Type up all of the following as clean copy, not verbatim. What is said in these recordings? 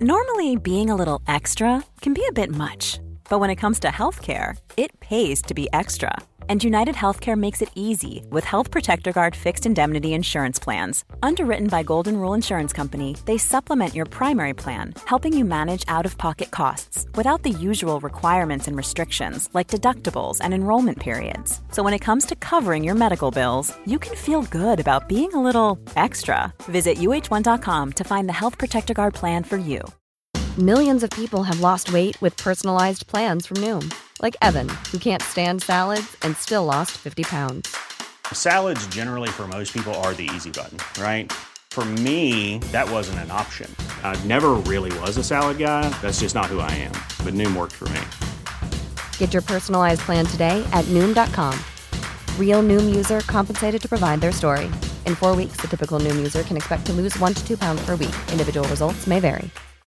Normally, being a little extra can be a bit much, but when it comes to healthcare, it pays to be extra. And United Healthcare makes it easy with Health Protector Guard fixed indemnity insurance plans. Underwritten by Golden Rule Insurance Company, they supplement your primary plan, helping you manage out-of-pocket costs without the usual requirements and restrictions like deductibles and enrollment periods. So when it comes to covering your medical bills, you can feel good about being a little extra. Visit uh1.com to find the Health Protector Guard plan for you. Millions of people have lost weight with personalized plans from Noom. Like Evan, who can't stand salads and still lost 50 pounds. Salads generally for most people are the easy button, right? For me, that wasn't an option. I never really was a salad guy. That's just not who I am. But Noom worked for me. Get your personalized plan today at Noom.com. Real Noom user compensated to provide their story. In 4 weeks, the typical Noom user can expect to lose 1 to 2 pounds per week. Individual results may vary.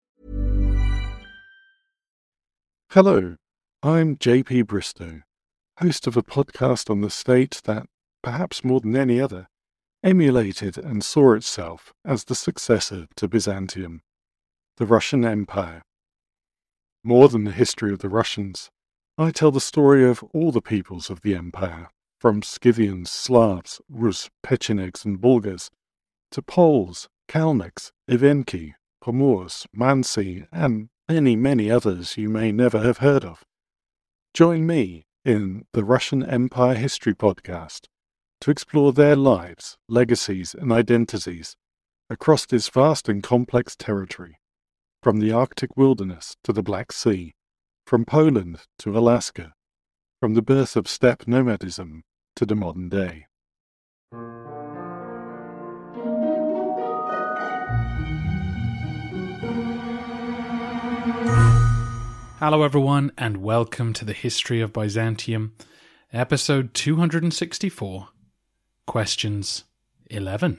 Hello, I'm JP Bristow, host of a podcast on the state that, perhaps more than any other, emulated and saw itself as the successor to Byzantium, the Russian Empire. More than the history of the Russians, I tell the story of all the peoples of the empire, from Scythians, Slavs, Rus, Pechenegs and Bulgars, to Poles, Kalmyks, Evenki, Pomors, Mansi, and many others you may never have heard of. Join me in the Russian Empire History Podcast to explore their lives, legacies, and identities across this vast and complex territory, from the Arctic wilderness to the Black Sea, from Poland to Alaska, from the birth of steppe nomadism to the modern day. Hello everyone, and welcome to the History of Byzantium, episode 264, Questions 11.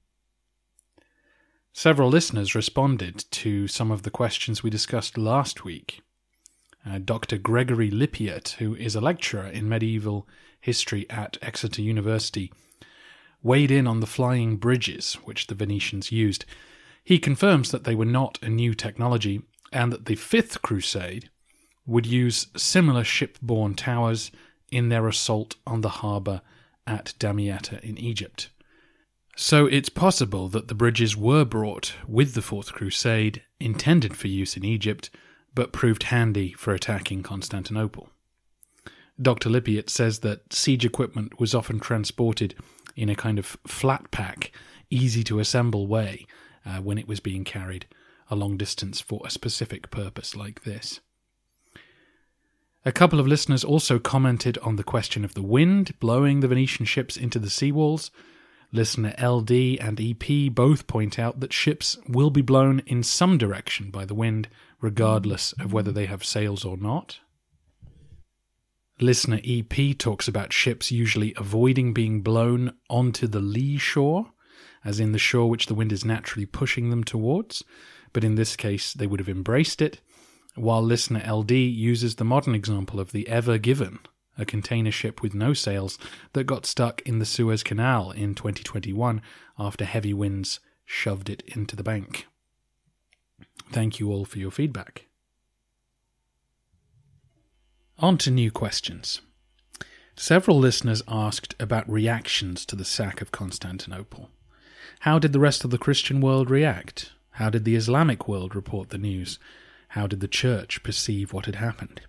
Several listeners responded to some of the questions we discussed last week. Dr. Gregory Lippiatt, who is a lecturer in medieval history at Exeter University, weighed in on the flying bridges which the Venetians used. He confirms that they were not a new technology, and that the Fifth Crusade would use similar ship-borne towers in their assault on the harbour at Damietta in Egypt. So it's possible that the bridges were brought with the Fourth Crusade, intended for use in Egypt, but proved handy for attacking Constantinople. Dr. Lippiatt says that siege equipment was often transported in a kind of flat pack, easy-to-assemble way when it was being carried a long distance for a specific purpose like this. A couple of listeners also commented on the question of the wind blowing the Venetian ships into the seawalls. Listener LD and EP both point out that ships will be blown in some direction by the wind, regardless of whether they have sails or not. Listener EP talks about ships usually avoiding being blown onto the lee shore, as in the shore which the wind is naturally pushing them towards, but in this case they would have embraced it, while listener LD uses the modern example of the Ever Given, a container ship with no sails that got stuck in the Suez Canal in 2021 after heavy winds shoved it into the bank. Thank you all for your feedback. On to new questions. Several listeners asked about reactions to the sack of Constantinople. How did the rest of the Christian world react? How did the Islamic world report the news? How did the Church perceive what had happened?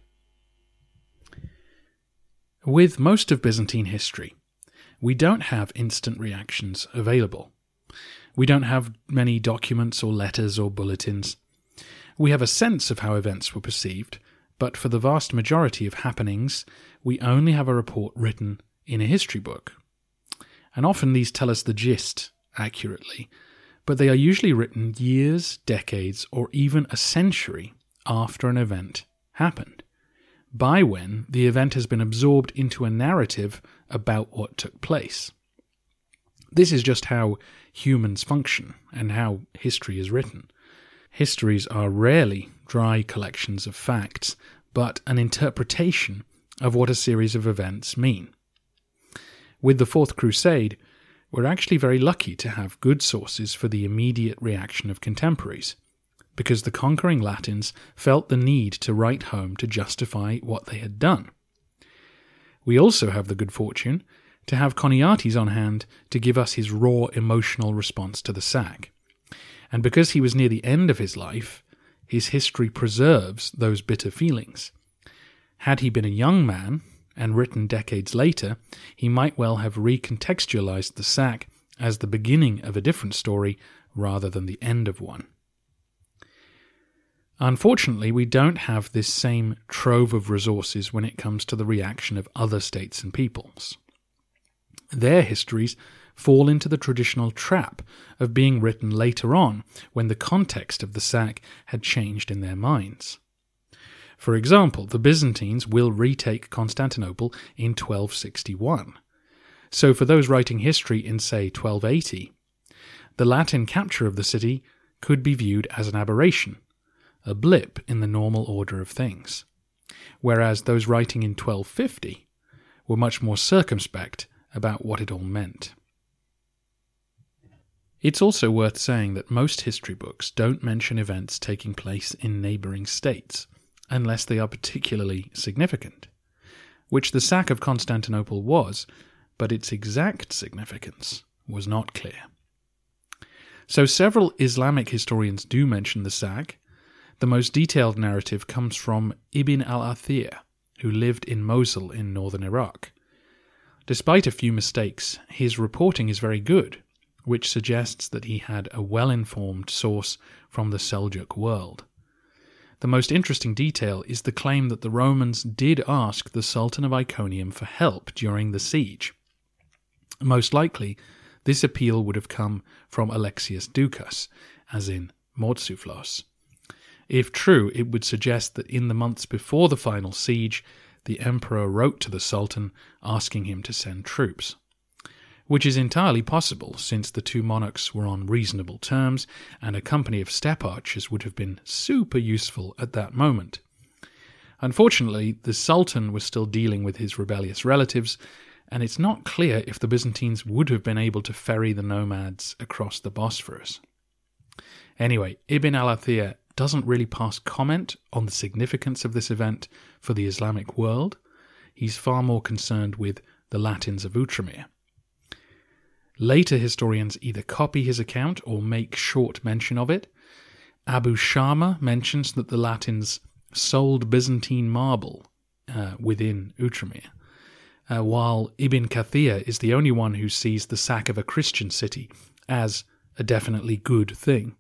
With most of Byzantine history, we don't have instant reactions available. We don't have many documents or letters or bulletins. We have a sense of how events were perceived, but for the vast majority of happenings, we only have a report written in a history book. And often these tell us the gist accurately, but they are usually written years, decades, or even a century after an event happened, by when the event has been absorbed into a narrative about what took place. This is just how humans function and how history is written. Histories are rarely dry collections of facts, but an interpretation of what a series of events mean. With the Fourth Crusade, we're actually very lucky to have good sources for the immediate reaction of contemporaries. because the conquering Latins felt the need to write home to justify what they had done. We also have the good fortune to have Choniates on hand to give us his raw emotional response to the sack. And because he was near the end of his life, his history preserves those bitter feelings. Had he been a young man, and written decades later, he might well have recontextualized the sack as the beginning of a different story rather than the end of one. Unfortunately, we don't have this same trove of resources when it comes to the reaction of other states and peoples. Their histories fall into the traditional trap of being written later on when the context of the sack had changed in their minds. For example, the Byzantines will retake Constantinople in 1261. So for those writing history in, say, 1280, the Latin capture of the city could be viewed as an aberration, a blip in the normal order of things, whereas those writing in 1250 were much more circumspect about what it all meant. It's also worth saying that most history books don't mention events taking place in neighbouring states, unless they are particularly significant, which the sack of Constantinople was, but its exact significance was not clear. So several Islamic historians do mention the sack. The most detailed narrative comes from Ibn al-Athir, who lived in Mosul in northern Iraq. Despite a few mistakes, his reporting is very good, which suggests that he had a well-informed source from the Seljuk world. The most interesting detail is the claim that the Romans did ask the Sultan of Iconium for help during the siege. Most likely, this appeal would have come from Alexius Ducas, as in Mourtzouphlos. If true, it would suggest that in the months before the final siege, the emperor wrote to the Sultan asking him to send troops. Which is entirely possible, since the two monarchs were on reasonable terms, and a company of steppe archers would have been super useful at that moment. Unfortunately, the Sultan was still dealing with his rebellious relatives, and it's not clear if the Byzantines would have been able to ferry the nomads across the Bosphorus. Anyway, Ibn al-Athir doesn't really pass comment on the significance of this event for the Islamic world. He's far more concerned with the Latins of Outremer. Later historians either copy his account or make short mention of it. Abu Shama mentions that the Latins sold Byzantine marble within Outremer, while Ibn Kathir is the only one who sees the sack of a Christian city as a definitely good thing.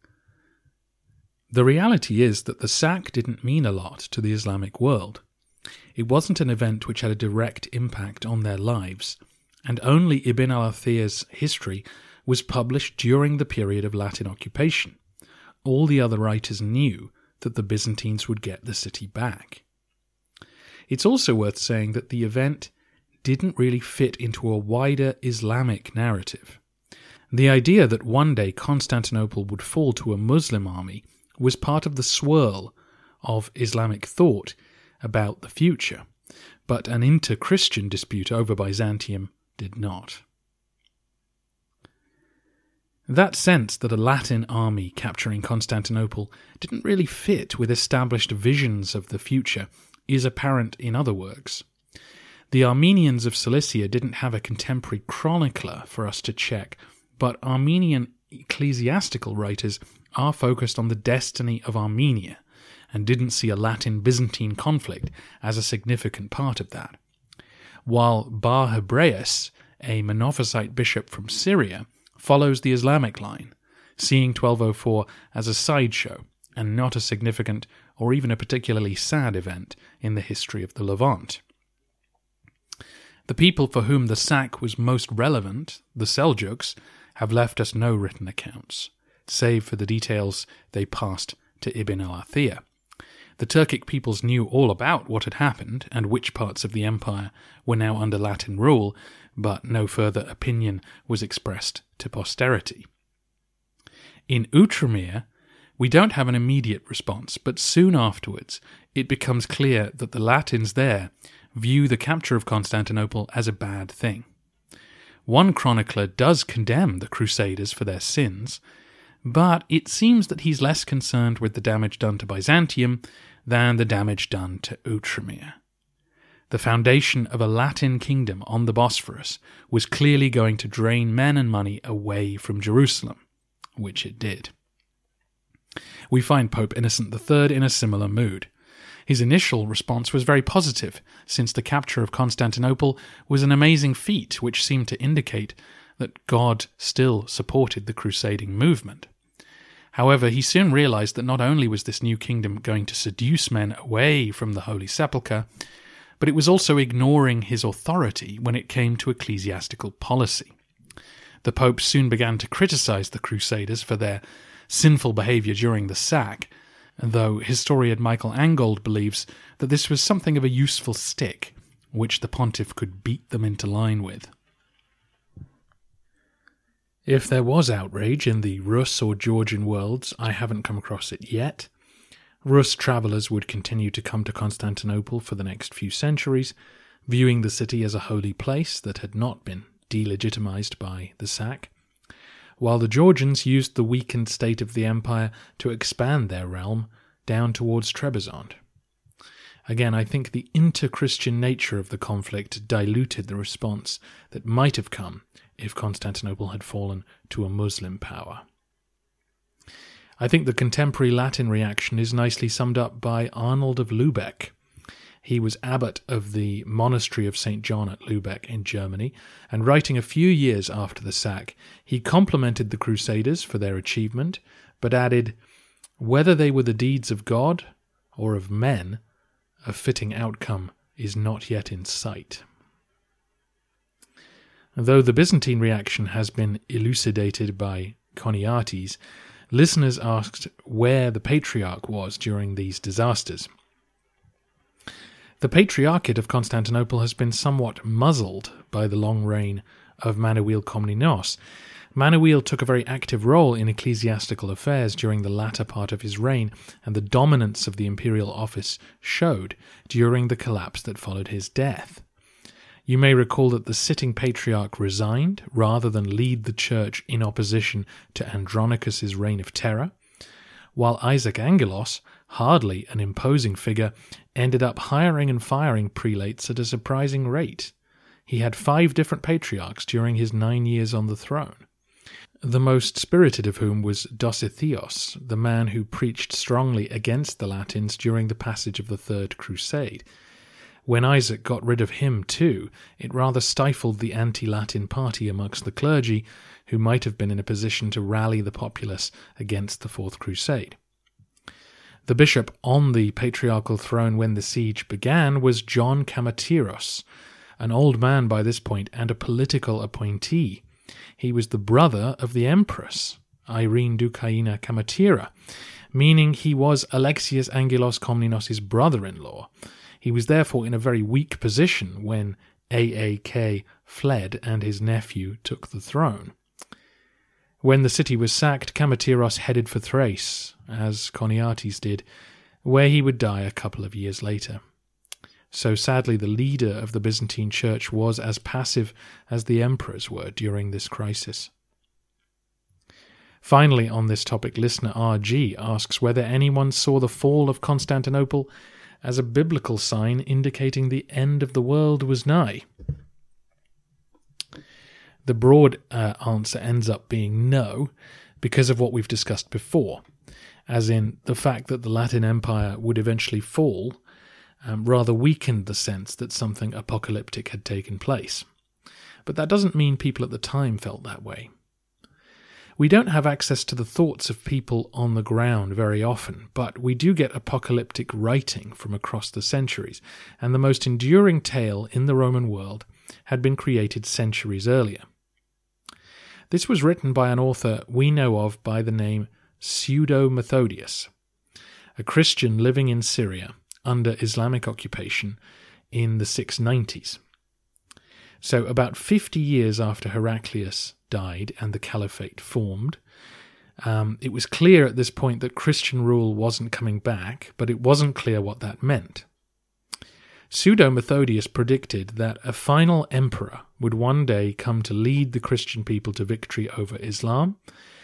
The reality is that the sack didn't mean a lot to the Islamic world. It wasn't an event which had a direct impact on their lives, and only Ibn al-Athir's history was published during the period of Latin occupation. All the other writers knew that the Byzantines would get the city back. It's also worth saying that the event didn't really fit into a wider Islamic narrative. The idea that one day Constantinople would fall to a Muslim army was part of the swirl of Islamic thought about the future, but an inter-Christian dispute over Byzantium did not. That sense that a Latin army capturing Constantinople didn't really fit with established visions of the future is apparent in other works. The Armenians of Cilicia didn't have a contemporary chronicler for us to check, but Armenian ecclesiastical writers are focused on the destiny of Armenia and didn't see a Latin-Byzantine conflict as a significant part of that. While Bar Hebraeus, a Monophysite bishop from Syria, follows the Islamic line, seeing 1204 as a sideshow and not a significant or even a particularly sad event in the history of the Levant. The people for whom the sack was most relevant, the Seljuks, have left us no written accounts, save for the details they passed to Ibn al-Athir. The Turkic peoples knew all about what had happened and which parts of the empire were now under Latin rule, but no further opinion was expressed to posterity. In Outremer, we don't have an immediate response, but soon afterwards it becomes clear that the Latins there view the capture of Constantinople as a bad thing. One chronicler does condemn the Crusaders for their sins, but it seems that he's less concerned with the damage done to Byzantium than the damage done to Outremer. The foundation of a Latin kingdom on the Bosphorus was clearly going to drain men and money away from Jerusalem, which it did. We find Pope Innocent III in a similar mood. His initial response was very positive, since the capture of Constantinople was an amazing feat which seemed to indicate that God still supported the crusading movement. However, he soon realized that not only was this new kingdom going to seduce men away from the Holy Sepulchre, but it was also ignoring his authority when it came to ecclesiastical policy. The Pope soon began to criticize the Crusaders for their sinful behavior during the sack, though historian Michael Angold believes that this was something of a useful stick, which the pontiff could beat them into line with. If there was outrage in the Rus or Georgian worlds, I haven't come across it yet. Rus travellers would continue to come to Constantinople for the next few centuries, viewing the city as a holy place that had not been delegitimized by the sack, while the Georgians used the weakened state of the empire to expand their realm down towards Trebizond. Again, I think the inter-Christian nature of the conflict diluted the response that might have come if Constantinople had fallen to a Muslim power. I think the contemporary Latin reaction is nicely summed up by Arnold of Lübeck. He was abbot of the monastery of St. John at Lübeck in Germany, and writing a few years after the sack, he complimented the Crusaders for their achievement, but added, "Whether they were the deeds of God or of men, a fitting outcome is not yet in sight." Though the Byzantine reaction has been elucidated by Choniates, listeners asked where the Patriarch was during these disasters. The Patriarchate of Constantinople has been somewhat muzzled by the long reign of Manuel Komnenos. Manuel took a very active role in ecclesiastical affairs during the latter part of his reign, and the dominance of the imperial office showed during the collapse that followed his death. You may recall that the sitting patriarch resigned rather than lead the church in opposition to Andronicus's reign of terror, while Isaac Angelos, hardly an imposing figure, ended up hiring and firing prelates at a surprising rate. He had 5 different patriarchs during his 9 years on the throne, the most spirited of whom was Dositheos, the man who preached strongly against the Latins during the passage of the Third Crusade. When Isaac got rid of him too, it rather stifled the anti-Latin party amongst the clergy, who might have been in a position to rally the populace against the Fourth Crusade. The bishop on the patriarchal throne when the siege began was John Kamateros, an old man by this point and a political appointee. He was the brother of the empress, Irene Doukaina Kamatira, meaning he was Alexius Angelos Komnenos' brother-in-law. He was therefore in a very weak position when Aak fled and his nephew took the throne. When the city was sacked, Kamateros headed for Thrace, as Choniates did, where he would die a couple of years later. So sadly, the leader of the Byzantine Church was as passive as the emperors were during this crisis. Finally, on this topic, listener RG asks whether anyone saw the fall of Constantinople as a biblical sign indicating the end of the world was nigh. The broad answer ends up being no, because of what we've discussed before, as in the fact that the Latin Empire would eventually fall rather weakened the sense that something apocalyptic had taken place. But that doesn't mean people at the time felt that way. We don't have access to the thoughts of people on the ground very often, but we do get apocalyptic writing from across the centuries, and the most enduring tale in the Roman world had been created centuries earlier. This was written by an author we know of by the name Pseudo-Methodius, a Christian living in Syria under Islamic occupation in the 690s. So about 50 years after Heraclius died and the caliphate formed, it was clear at this point that Christian rule wasn't coming back, but it wasn't clear what that meant. Pseudo-Methodius predicted that a final emperor would one day come to lead the Christian people to victory over Islam,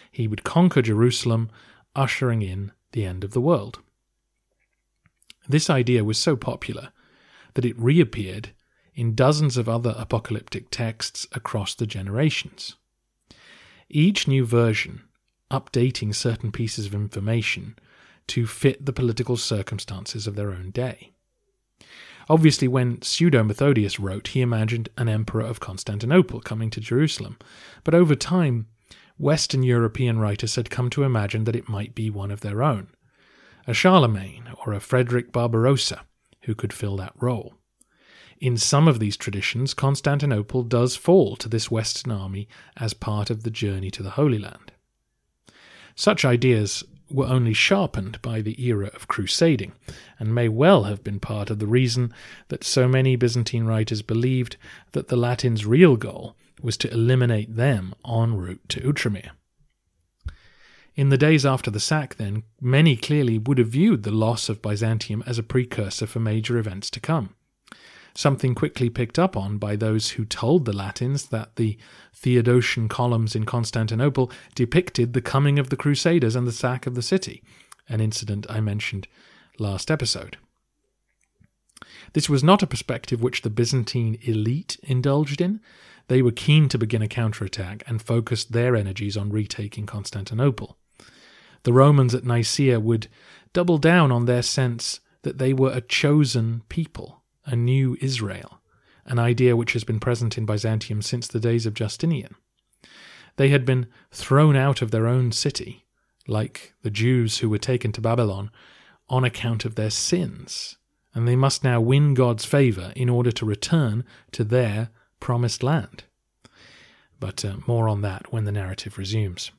he would conquer Jerusalem, ushering in the end of the world. This idea was so popular that it reappeared in dozens of other apocalyptic texts across the generations. Each new version updating certain pieces of information to fit the political circumstances of their own day. Obviously, when Pseudo-Methodius wrote, he imagined an emperor of Constantinople coming to Jerusalem, but over time, Western European writers had come to imagine that it might be one of their own, a Charlemagne or a Frederick Barbarossa, who could fill that role. In some of these traditions, Constantinople does fall to this Western army as part of the journey to the Holy Land. Such ideas were only sharpened by the era of crusading, and may well have been part of the reason that so many Byzantine writers believed that the Latins' real goal was to eliminate them en route to Outremer. In the days after the sack, then, many clearly would have viewed the loss of Byzantium as a precursor for major events to come, something quickly picked up on by those who told the Latins that the Theodosian columns in Constantinople depicted the coming of the Crusaders and the sack of the city, an incident I mentioned last episode. This was not a perspective which the Byzantine elite indulged in. They were keen to begin a counterattack and focused their energies on retaking Constantinople. The Romans at Nicaea would double down on their sense that they were a chosen people, a new Israel, an idea which has been present in Byzantium since the days of Justinian. They had been thrown out of their own city, like the Jews who were taken to Babylon, on account of their sins, and they must now win God's favour in order to return to their promised land. But more on that when the narrative resumes.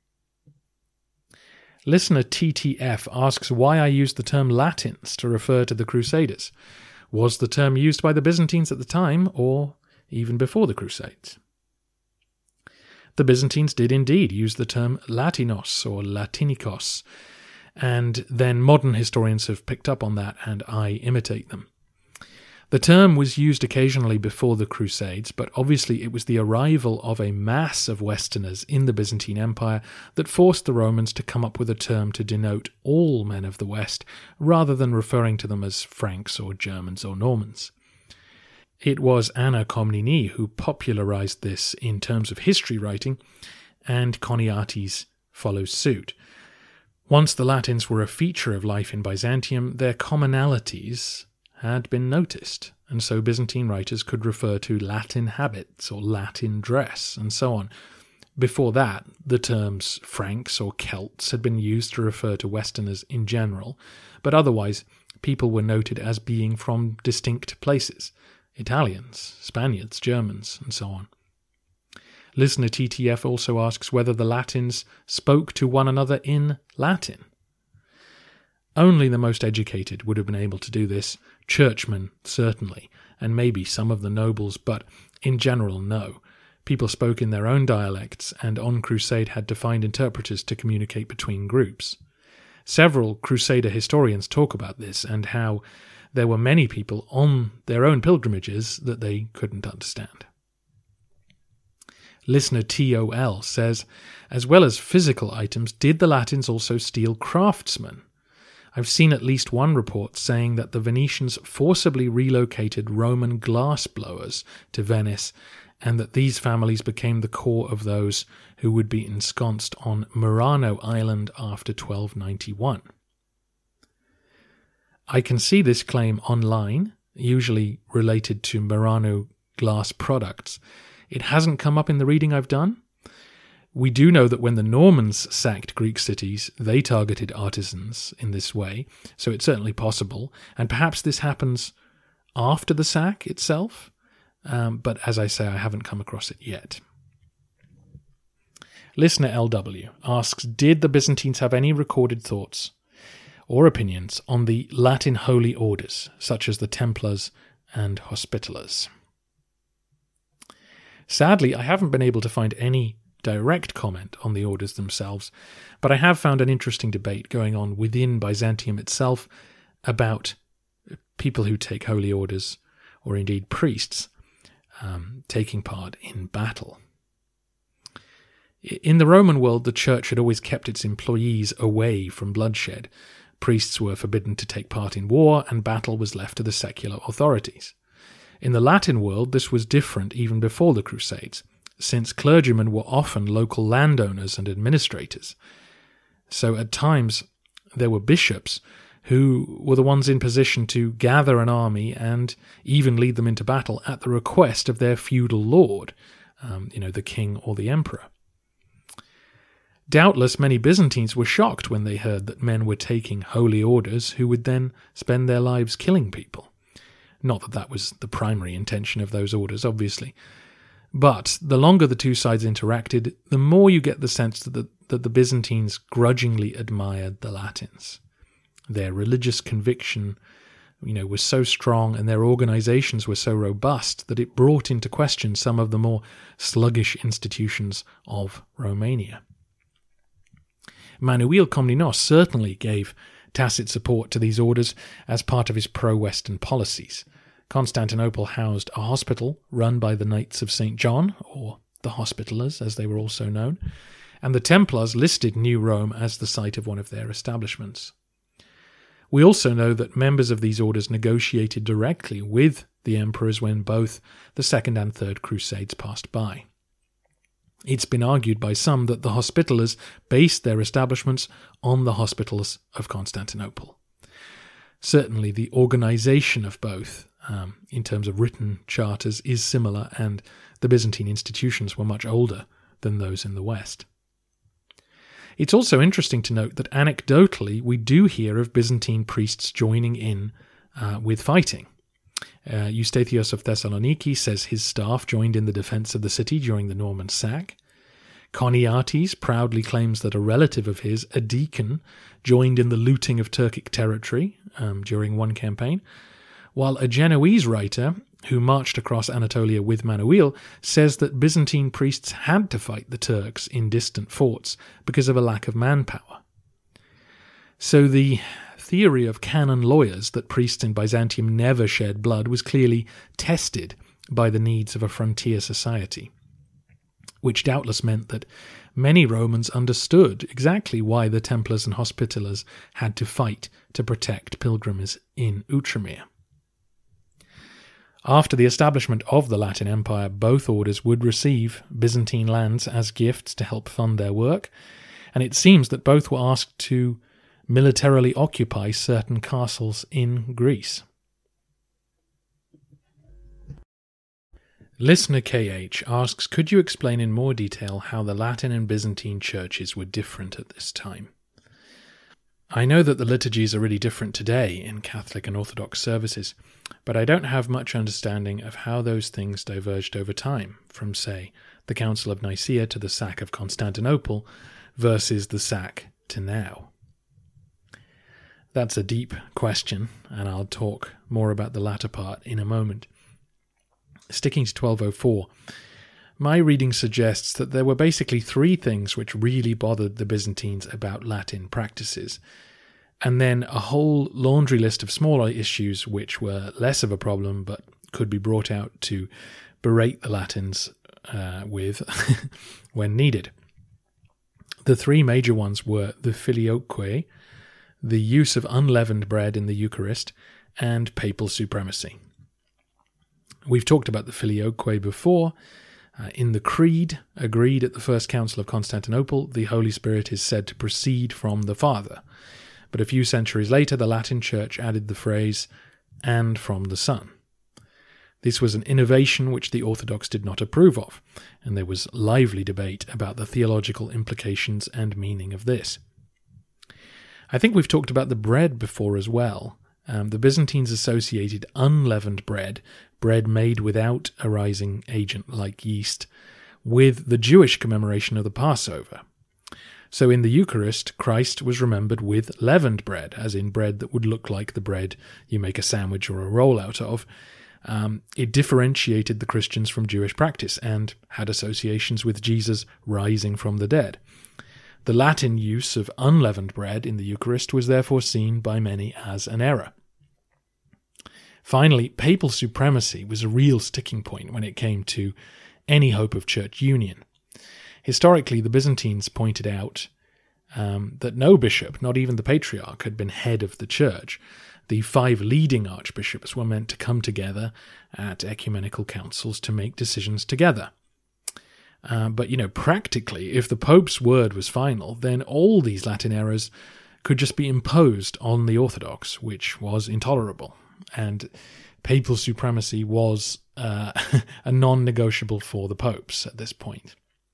Listener TTF asks why I use the term Latins to refer to the Crusaders. Was the term used by the Byzantines at the time, or even before the Crusades? The Byzantines did indeed use the term Latinos or Latinikos, and then modern historians have picked up on that, and I imitate them. The term was used occasionally before the Crusades, but obviously it was the arrival of a mass of Westerners in the Byzantine Empire that forced the Romans to come up with a term to denote all men of the West, rather than referring to them as Franks or Germans or Normans. It was Anna Komnene who popularized this in terms of history writing, and Choniates follows suit. Once the Latins were a feature of life in Byzantium, their commonalities had been noticed, and so Byzantine writers could refer to Latin habits or Latin dress, and so on. Before that, the terms Franks or Celts had been used to refer to Westerners in general, but otherwise people were noted as being from distinct places: Italians, Spaniards, Germans, and so on. Listener TTF also asks whether the Latins spoke to one another in Latin. Only the most educated would have been able to do this, churchmen certainly, and maybe some of the nobles, but in general no. People spoke in their own dialects, and on crusade had to find interpreters to communicate between groups. Several Crusader historians talk about this, and how there were many people on their own pilgrimages that they couldn't understand. Listener TOL says, as well as physical items, did the Latins also steal craftsmen? I've seen at least one report saying that the Venetians forcibly relocated Roman glass blowers to Venice, and that these families became the core of those who would be ensconced on Murano Island after 1291. I can see this claim online, usually related to Murano glass products. It hasn't come up in the reading I've done. We do know that when the Normans sacked Greek cities, they targeted artisans in this way, so it's certainly possible, and perhaps this happens after the sack itself, but as I say, I haven't come across it yet. Listener LW asks, did the Byzantines have any recorded thoughts or opinions on the Latin holy orders, such as the Templars and Hospitallers? Sadly, I haven't been able to find any direct comment on the orders themselves, but I have found an interesting debate going on within Byzantium itself about people who take holy orders, or indeed priests, taking part in battle. In the Roman world, the church had always kept its employees away from bloodshed. Priests were forbidden to take part in war, and battle was left to the secular authorities. In the Latin world, this was different even before the Crusades, since clergymen were often local landowners and administrators. So at times, there were bishops who were the ones in position to gather an army and even lead them into battle at the request of their feudal lord, the king or the emperor. Doubtless many Byzantines were shocked when they heard that men were taking holy orders who would then spend their lives killing people. Not that that was the primary intention of those orders, obviously. But the longer the two sides interacted, the more you get the sense that the Byzantines grudgingly admired the Latins. Their religious conviction, was so strong and their organizations were so robust that it brought into question some of the more sluggish institutions of Romania. Manuel Komnenos certainly gave tacit support to these orders as part of his pro-Western policies. Constantinople housed a hospital run by the Knights of St. John, or the Hospitallers as they were also known, and the Templars listed New Rome as the site of one of their establishments. We also know that members of these orders negotiated directly with the emperors when both the Second and Third Crusades passed by. It's been argued by some that the Hospitallers based their establishments on the hospitals of Constantinople. Certainly the organization of both, in terms of written charters, is similar, and the Byzantine institutions were much older than those in the West. It's also interesting to note that anecdotally we do hear of Byzantine priests joining in with fighting. Eustathios of Thessaloniki says his staff joined in the defense of the city during the Norman sack. Choniates proudly claims that a relative of his, a deacon, joined in the looting of Turkic territory during one campaign, while a Genoese writer, who marched across Anatolia with Manuel, says that Byzantine priests had to fight the Turks in distant forts because of a lack of manpower. So the theory of canon lawyers that priests in Byzantium never shed blood was clearly tested by the needs of a frontier society, which doubtless meant that many Romans understood exactly why the Templars and Hospitallers had to fight to protect pilgrims in Outremer. After the establishment of the Latin Empire, both orders would receive Byzantine lands as gifts to help fund their work, and it seems that both were asked to militarily occupy certain castles in Greece. Listener KH asks, could you explain in more detail how the Latin and Byzantine churches were different at this time? I know that the liturgies are really different today in Catholic and Orthodox services, but I don't have much understanding of how those things diverged over time, from, say, the Council of Nicaea to the sack of Constantinople versus the sack to now. That's a deep question, and I'll talk more about the latter part in a moment. Sticking to 1204, my reading suggests that there were basically three things which really bothered the Byzantines about Latin practices, and then a whole laundry list of smaller issues which were less of a problem but could be brought out to berate the Latins with when needed. The three major ones were the filioque, the use of unleavened bread in the Eucharist, and papal supremacy. We've talked about the filioque before. In the Creed, agreed at the First Council of Constantinople, the Holy Spirit is said to proceed from the Father. But a few centuries later, the Latin Church added the phrase, and from the Son. This was an innovation which the Orthodox did not approve of, and there was lively debate about the theological implications and meaning of this. I think we've talked about the bread before as well. The Byzantines associated unleavened bread made without a rising agent like yeast, with the Jewish commemoration of the Passover. So in the Eucharist, Christ was remembered with leavened bread, as in bread that would look like the bread you make a sandwich or a roll out of. It differentiated the Christians from Jewish practice and had associations with Jesus rising from the dead. The Latin use of unleavened bread in the Eucharist was therefore seen by many as an error. Finally, papal supremacy was a real sticking point when it came to any hope of church union. Historically, the Byzantines pointed out that no bishop, not even the patriarch, had been head of the church. The 5 leading archbishops were meant to come together at ecumenical councils to make decisions together. But, practically, if the Pope's word was final, then all these Latin errors could just be imposed on the Orthodox, which was intolerable. And papal supremacy was a non-negotiable for the popes at this point.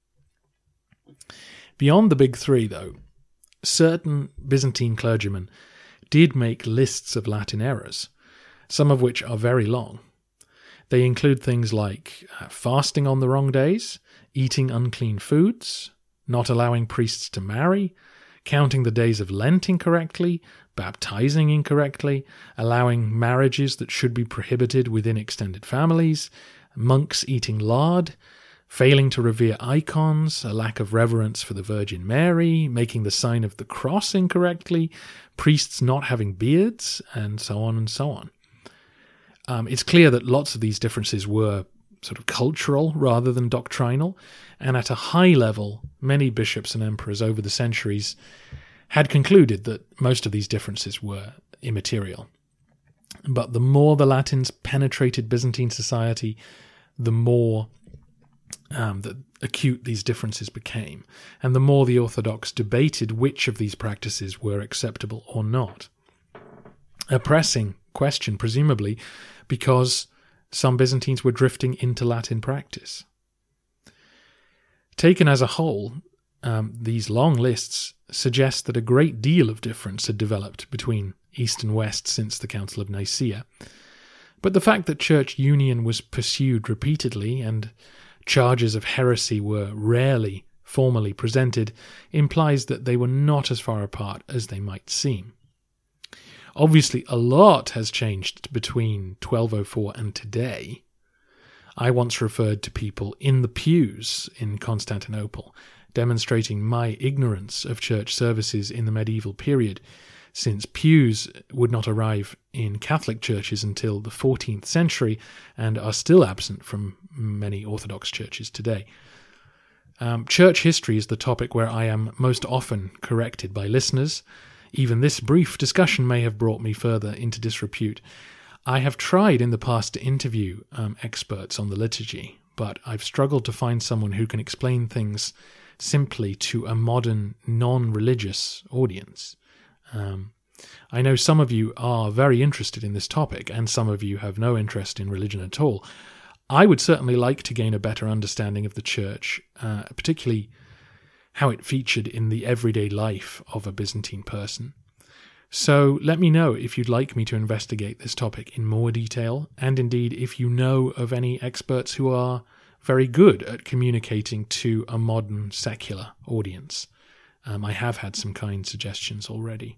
Beyond the big 3, though, certain Byzantine clergymen did make lists of Latin errors, some of which are very long. They include things like fasting on the wrong days, eating unclean foods, not allowing priests to marry, counting the days of Lent incorrectly, baptizing incorrectly, allowing marriages that should be prohibited within extended families, monks eating lard, failing to revere icons, a lack of reverence for the Virgin Mary, making the sign of the cross incorrectly, priests not having beards, and so on and so on. It's clear that lots of these differences were sort of cultural rather than doctrinal, and at a high level, many bishops and emperors over the centuries had concluded that most of these differences were immaterial. But the more the Latins penetrated Byzantine society, the more acute these differences became, and the more the Orthodox debated which of these practices were acceptable or not. A pressing question, presumably, because some Byzantines were drifting into Latin practice. Taken as a whole, these long lists suggest that a great deal of difference had developed between East and West since the Council of Nicaea. But the fact that church union was pursued repeatedly and charges of heresy were rarely formally presented implies that they were not as far apart as they might seem. Obviously, a lot has changed between 1204 and today. I once referred to people in the pews in Constantinople, demonstrating my ignorance of church services in the medieval period, since pews would not arrive in Catholic churches until the 14th century and are still absent from many Orthodox churches today. Church history is the topic where I am most often corrected by listeners. Even this brief discussion may have brought me further into disrepute. I have tried in the past to interview experts on the liturgy, but I've struggled to find someone who can explain things simply to a modern, non-religious audience. I know some of you are very interested in this topic, and some of you have no interest in religion at all. I would certainly like to gain a better understanding of the church, particularly how it featured in the everyday life of a Byzantine person. So let me know if you'd like me to investigate this topic in more detail, and indeed if you know of any experts who are very good at communicating to a modern secular audience. I have had some kind suggestions already.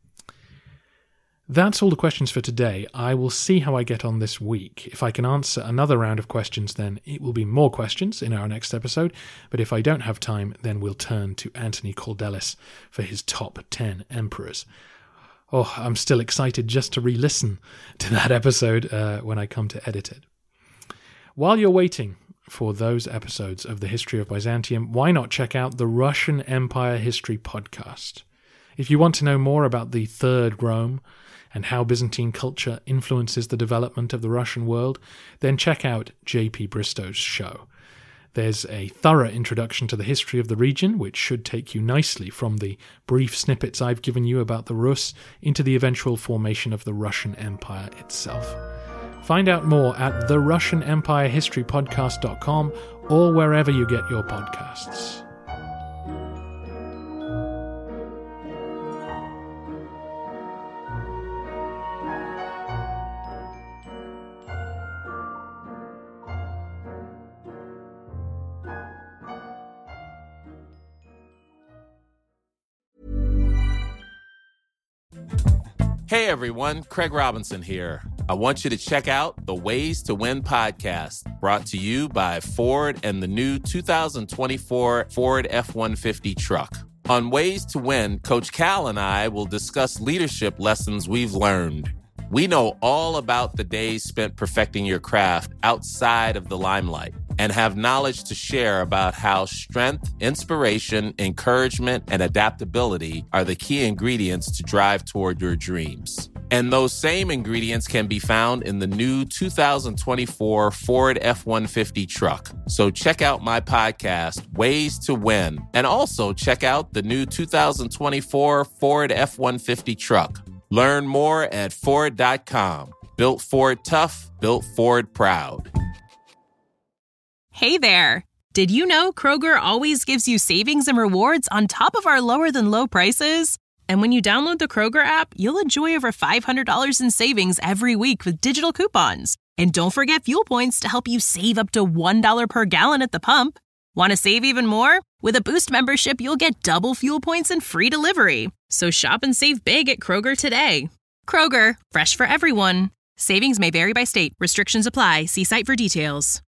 That's all the questions for today. I will see how I get on this week. If I can answer another round of questions, then it will be more questions in our next episode. But if I don't have time, then we'll turn to Anthony Kaldellis for his top 10 emperors. Oh, I'm still excited just to re-listen to that episode when I come to edit it. While you're waiting for those episodes of the History of Byzantium, why not check out the Russian Empire History podcast? If you want to know more about the Third Rome and how Byzantine culture influences the development of the Russian world, then check out J.P. Bristow's show. There's a thorough introduction to the history of the region, which should take you nicely from the brief snippets I've given you about the Rus into the eventual formation of the Russian Empire itself. Find out more at therussianempirehistorypodcast.com or wherever you get your podcasts. Hey everyone, Craig Robinson here. I want you to check out the Ways to Win podcast, brought to you by Ford and the new 2024 Ford F-150 truck. On Ways to Win, Coach Cal and I will discuss leadership lessons we've learned. We know all about the days spent perfecting your craft outside of the limelight. and have knowledge to share about how strength, inspiration, encouragement, and adaptability are the key ingredients to drive toward your dreams. And those same ingredients can be found in the new 2024 Ford F-150 truck. So check out my podcast, Ways to Win, and also check out the new 2024 Ford F-150 truck. Learn more at Ford.com. Built Ford tough, built Ford proud. Hey there! Did you know Kroger always gives you savings and rewards on top of our lower-than-low prices? And when you download the Kroger app, you'll enjoy over $500 in savings every week with digital coupons. And don't forget fuel points to help you save up to $1 per gallon at the pump. Want to save even more? With a Boost membership, you'll get double fuel points and free delivery. So shop and save big at Kroger today. Kroger, fresh for everyone. Savings may vary by state. Restrictions apply. See site for details.